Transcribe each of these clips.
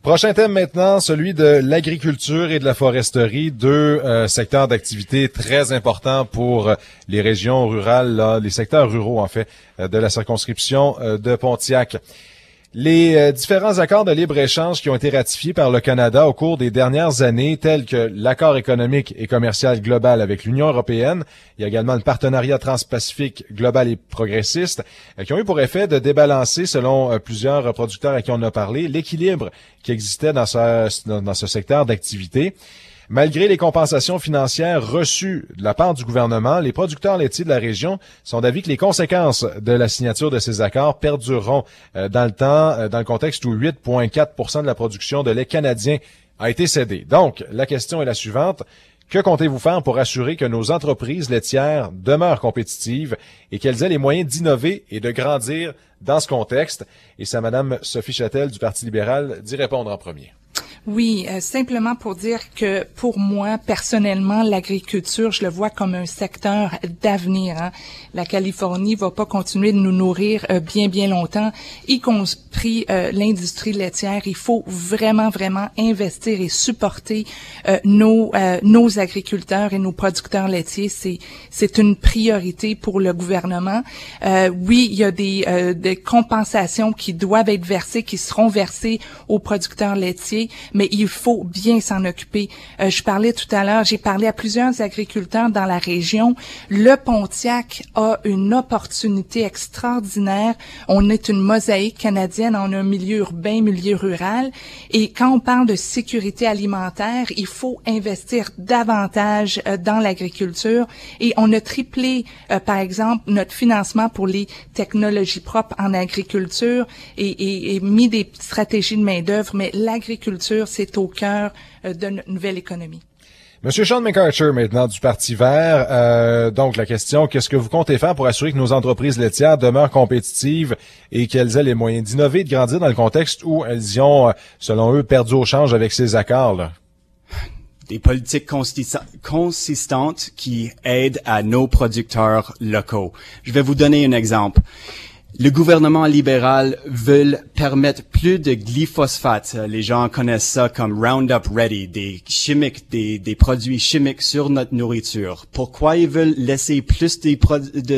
Prochain thème maintenant, celui de l'agriculture et de la foresterie, deux secteurs d'activité très importants pour les régions rurales, là, les secteurs ruraux en fait, de la circonscription de Pontiac. Les différents accords de libre-échange qui ont été ratifiés par le Canada au cours des dernières années, tels que l'accord économique et commercial global avec l'Union européenne, il y a également le partenariat transpacifique global et progressiste, qui ont eu pour effet de débalancer, selon plusieurs producteurs à qui on a parlé, l'équilibre qui existait dans ce secteur d'activité. Malgré les compensations financières reçues de la part du gouvernement, les producteurs laitiers de la région sont d'avis que les conséquences de la signature de ces accords perdureront dans le temps, dans le contexte où 8,4 % de la production de lait canadien a été cédée. Donc, la question est la suivante. Que comptez-vous faire pour assurer que nos entreprises laitières demeurent compétitives et qu'elles aient les moyens d'innover et de grandir dans ce contexte? Et c'est à Mme Sophie Châtel du Parti libéral d'y répondre en premier. Oui, simplement pour dire que pour moi, personnellement, l'agriculture, je le vois comme un secteur d'avenir. Hein. La Californie va pas continuer de nous nourrir bien longtemps, y compris l'industrie laitière. Il faut vraiment investir et supporter nos agriculteurs et nos producteurs laitiers. C'est une priorité pour le gouvernement. Oui, il y a des compensations qui doivent être versées, qui seront versées aux producteurs laitiers, mais il faut bien s'en occuper. Je parlais tout à l'heure, j'ai parlé à plusieurs agriculteurs dans la région. Le Pontiac a une opportunité extraordinaire. On est une mosaïque canadienne, on a un milieu urbain, milieu rural. Et quand on parle de sécurité alimentaire, il faut investir davantage dans l'agriculture. Et on a triplé, par exemple, notre financement pour les technologies propres en agriculture et mis des stratégies de main-d'œuvre. Mais l'agriculture, c'est au cœur de notre nouvelle économie. Monsieur Sean McArthur, maintenant, du Parti vert. Donc, la question, qu'est-ce que vous comptez faire pour assurer que nos entreprises laitières demeurent compétitives et qu'elles aient les moyens d'innover et de grandir dans le contexte où elles y ont, selon eux, perdu au change avec ces accords-là? Des politiques consistantes qui aident à nos producteurs locaux. Je vais vous donner un exemple. Le gouvernement libéral veut permettre plus de glyphosate. Les gens connaissent ça comme Roundup Ready, des produits chimiques sur notre nourriture. Pourquoi ils veulent laisser plus de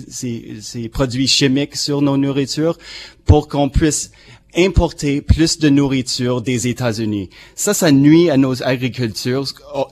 ces produits chimiques sur nos nourritures? Pour qu'on puisse importer plus de nourriture des États-Unis. Ça nuit à nos agriculteurs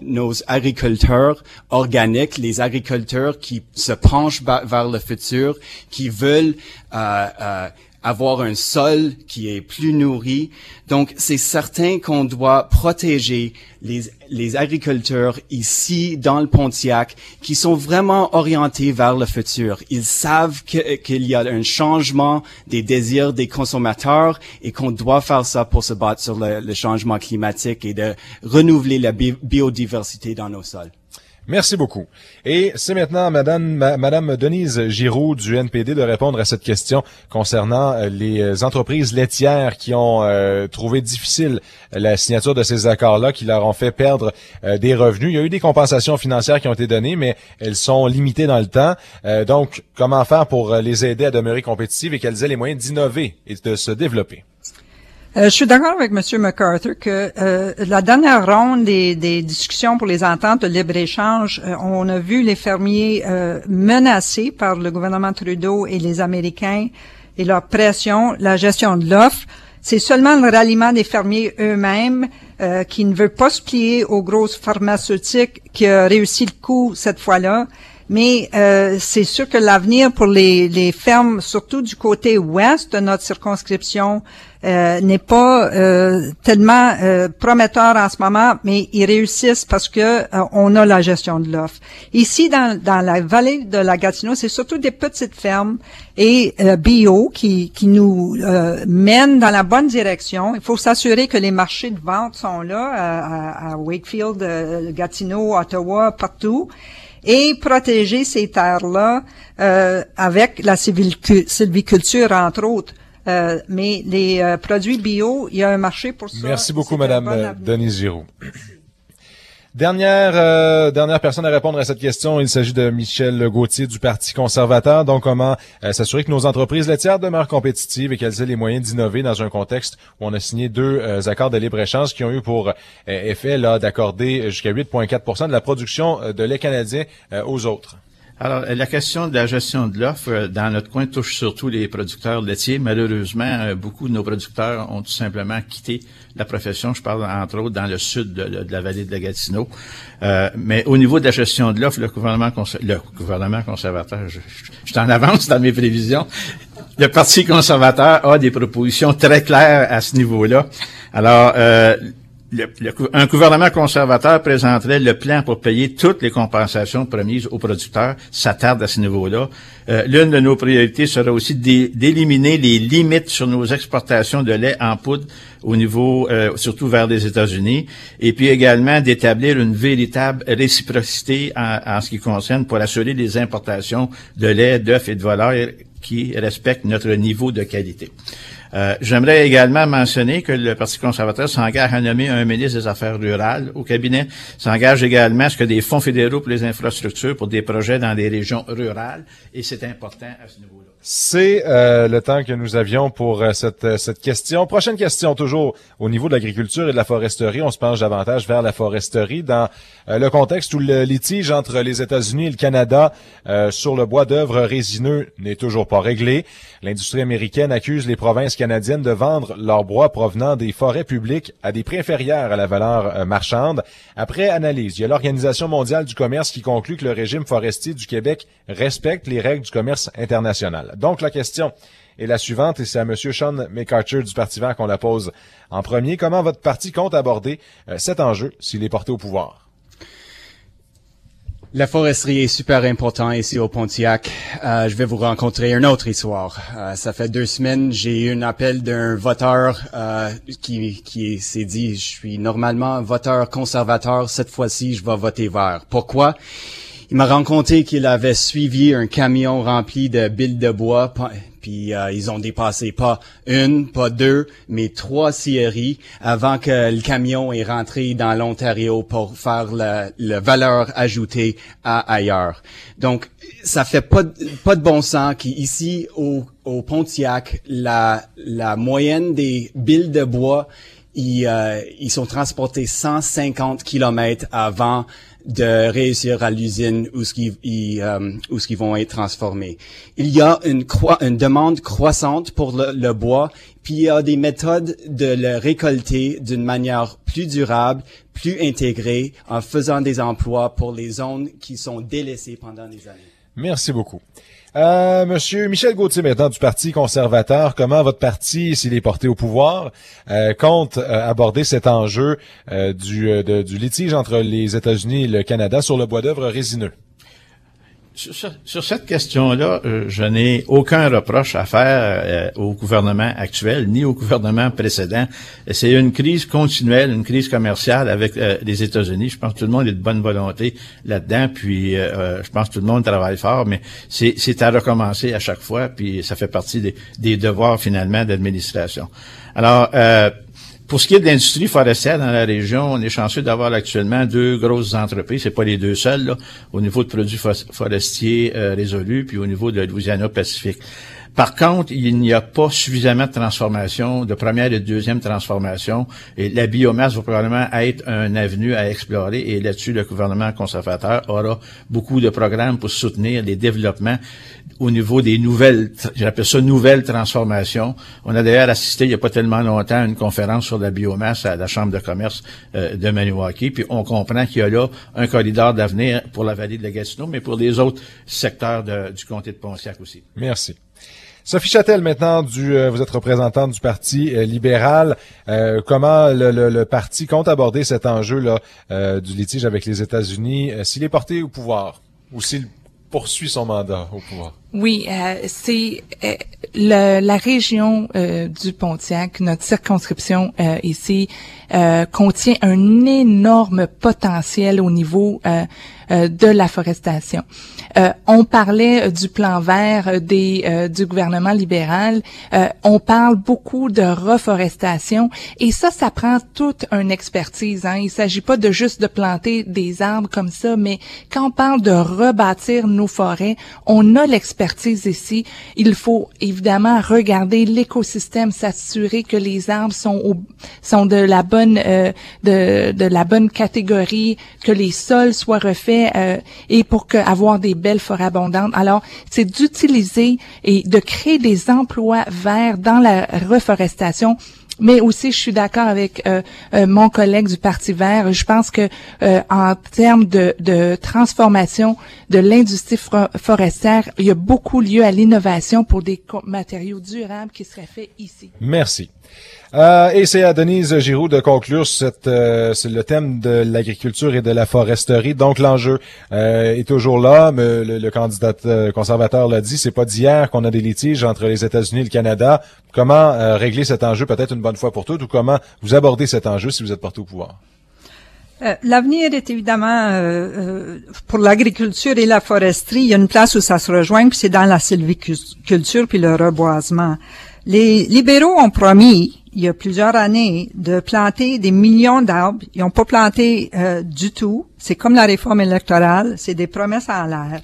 organiques, les agriculteurs qui se penchent vers le futur, qui veulent avoir un sol qui est plus nourri. Donc, c'est certain qu'on doit protéger les agriculteurs ici dans le Pontiac qui sont vraiment orientés vers le futur. Ils savent qu'il y a un changement des désirs des consommateurs et qu'on doit faire ça pour se battre sur le changement climatique et de renouveler la biodiversité dans nos sols. Merci beaucoup. Et c'est maintenant à Madame Denise Giroux du NPD de répondre à cette question concernant les entreprises laitières qui ont trouvé difficile la signature de ces accords-là, qui leur ont fait perdre des revenus. Il y a eu des compensations financières qui ont été données, mais elles sont limitées dans le temps. Donc, comment faire pour les aider à demeurer compétitives et qu'elles aient les moyens d'innover et de se développer? Je suis d'accord avec M. McArthur que la dernière ronde des discussions pour les ententes de libre-échange, on a vu les fermiers menacés par le gouvernement Trudeau et les Américains et leur pression, la gestion de l'offre. C'est seulement le ralliement des fermiers eux-mêmes qui ne veut pas se plier aux grosses pharmaceutiques qui a réussi le coup cette fois-là. Mais c'est sûr que l'avenir pour les fermes, surtout du côté ouest de notre circonscription, n'est pas tellement prometteur en ce moment, mais ils réussissent parce que on a la gestion de l'offre. Ici, dans la vallée de la Gatineau, c'est surtout des petites fermes et bio qui nous mènent dans la bonne direction. Il faut s'assurer que les marchés de vente sont là à Wakefield, Gatineau, Ottawa, partout. Et protéger ces terres-là avec la sylviculture, entre autres. Mais les produits bio, il y a un marché pour ça. Merci beaucoup, Madame Denise Giroux. Dernière personne à répondre à cette question, il s'agit de Michel Gauthier du Parti conservateur. Donc, comment s'assurer que nos entreprises laitières demeurent compétitives et qu'elles aient les moyens d'innover dans un contexte où on a signé 2 accords de libre-échange qui ont eu pour effet là d'accorder jusqu'à 8,4% de la production de lait canadien aux autres? Alors, la question de la gestion de l'offre, dans notre coin, touche surtout les producteurs laitiers. Malheureusement, beaucoup de nos producteurs ont tout simplement quitté la profession. Je parle, entre autres, dans le sud de la vallée de la Gatineau. Mais au niveau de la gestion de l'offre, le gouvernement conservateur, je suis en avance dans mes prévisions. Le Parti conservateur a des propositions très claires à ce niveau-là. Alors, un gouvernement conservateur présenterait le plan pour payer toutes les compensations promises aux producteurs. Ça tarde à ce niveau-là. L'une de nos priorités sera aussi d'éliminer les limites sur nos exportations de lait en poudre au niveau, surtout vers les États-Unis, et puis également d'établir une véritable réciprocité en ce qui concerne pour assurer les importations de lait, d'œufs et de volailles qui respectent notre niveau de qualité. J'aimerais également mentionner que le Parti conservateur s'engage à nommer un ministre des Affaires rurales au cabinet, s'engage également à ce que des fonds fédéraux pour les infrastructures pour des projets dans les régions rurales, et c'est important à ce niveau-là. C'est le temps que nous avions pour cette question. Prochaine question, toujours au niveau de l'agriculture et de la foresterie. On se penche davantage vers la foresterie dans le contexte où le litige entre les États-Unis et le Canada sur le bois d'œuvre résineux n'est toujours pas réglé. L'industrie américaine accuse les provinces canadiennes de vendre leur bois provenant des forêts publiques à des prix inférieurs à la valeur marchande. Après analyse, il y a l'Organisation mondiale du commerce qui conclut que le régime forestier du Québec respecte les règles du commerce international. Donc, la question est la suivante, et c'est à M. Sean McArthur du Parti vert qu'on la pose en premier. Comment votre parti compte aborder cet enjeu s'il est porté au pouvoir? La foresterie est super important ici au Pontiac. Je vais vous rencontrer une autre histoire. Ça fait 2 semaines, j'ai eu un appel d'un voteur qui s'est dit, je suis normalement voteur conservateur, cette fois-ci, je vais voter vert. Pourquoi? Il m'a raconté qu'il avait suivi un camion rempli de billes de bois, puis ils ont dépassé pas 1, pas 2, mais 3 scieries avant que le camion est rentré dans l'Ontario pour faire la valeur ajoutée à ailleurs. Donc, ça fait pas de bon sens qu'ici au Pontiac, la moyenne des billes de bois, ils sont transportés 150 kilomètres avant de réussir à l'usine où ce qu'ils vont être transformés. Il y a une demande croissante pour le bois, puis il y a des méthodes de le récolter d'une manière plus durable, plus intégrée, en faisant des emplois pour les zones qui sont délaissées pendant des années. Merci beaucoup. Monsieur Michel Gauthier, maintenant du Parti conservateur, comment votre parti, s'il est porté au pouvoir, compte aborder cet enjeu du litige entre les États-Unis et le Canada sur le bois d'œuvre résineux? Sur cette question-là, je n'ai aucun reproche à faire au gouvernement actuel ni au gouvernement précédent. C'est une crise continuelle, une crise commerciale avec les États-Unis. Je pense que tout le monde est de bonne volonté là-dedans, puis je pense que tout le monde travaille fort, mais c'est à recommencer à chaque fois, puis ça fait partie des devoirs finalement d'administration. Alors, pour ce qui est de l'industrie forestière dans la région, on est chanceux d'avoir actuellement 2 grosses entreprises. C'est pas les 2 seules, là, au niveau de produits forestiers résolus, puis au niveau de Louisiana-Pacifique. Par contre, il n'y a pas suffisamment de transformation, de première et de deuxième transformation, et la biomasse va probablement être un avenue à explorer, et là-dessus, le gouvernement conservateur aura beaucoup de programmes pour soutenir les développements au niveau des nouvelles, j'appelle ça nouvelles transformations. On a d'ailleurs assisté il n'y a pas tellement longtemps à une conférence sur la biomasse à la Chambre de commerce de Maniwaki, puis on comprend qu'il y a là un corridor d'avenir pour la vallée de la Gatineau, mais pour les autres secteurs du comté de Pontiac aussi. Merci. Sophie Châtel, maintenant, vous êtes représentante du Parti libéral. Comment le parti compte aborder cet enjeu-là du litige avec les États-Unis, s'il est porté au pouvoir ou s'il poursuit son mandat au pouvoir? Oui, c'est la région du Pontiac, notre circonscription ici, contient un énorme potentiel au niveau de la forestation. On parlait du plan vert du gouvernement libéral. On parle beaucoup de reforestation et ça prend toute une expertise. Hein. Il s'agit pas de juste de planter des arbres comme ça, mais quand on parle de rebâtir nos forêts, on a l'expertise ici. Il faut évidemment regarder l'écosystème, s'assurer que les arbres sont de la bonne de la bonne catégorie, que les sols soient refaits et pour avoir des belles forêts abondantes. Alors, c'est d'utiliser et de créer des emplois verts dans la reforestation. Mais aussi, je suis d'accord avec mon collègue du Parti vert. Je pense que en termes de transformation de l'industrie forestière, il y a beaucoup lieu à l'innovation pour des matériaux durables qui seraient faits ici. Merci. Et c'est à Denise Giroux de conclure c'est le thème de l'agriculture et de la foresterie. Donc l'enjeu est toujours là. Mais le candidat conservateur l'a dit, c'est pas d'hier qu'on a des litiges entre les États-Unis et le Canada. Comment régler cet enjeu peut-être une bonne fois pour toutes, ou comment vous abordez cet enjeu si vous êtes partout au pouvoir? L'avenir est évidemment pour l'agriculture et la foresterie. Il y a une place où ça se rejoint, puis c'est dans la sylviculture puis le reboisement. Les libéraux ont promis, il y a plusieurs années, de planter des millions d'arbres. Ils n'ont pas planté du tout. C'est comme la réforme électorale, c'est des promesses en l'air.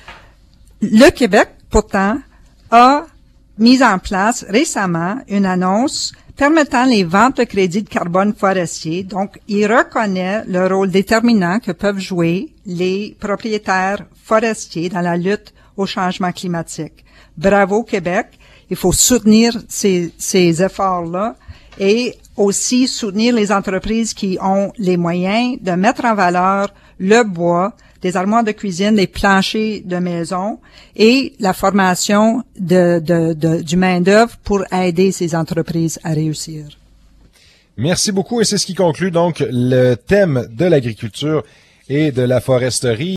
Le Québec, pourtant, a mis en place récemment une annonce permettant les ventes de crédits de carbone forestier. Donc, il reconnaît le rôle déterminant que peuvent jouer les propriétaires forestiers dans la lutte au changement climatique. Bravo, Québec! Il faut soutenir ces efforts-là et aussi soutenir les entreprises qui ont les moyens de mettre en valeur le bois, des armoires de cuisine, des planchers de maison et la formation du main-d'œuvre pour aider ces entreprises à réussir. Merci beaucoup et c'est ce qui conclut donc le thème de l'agriculture et de la foresterie.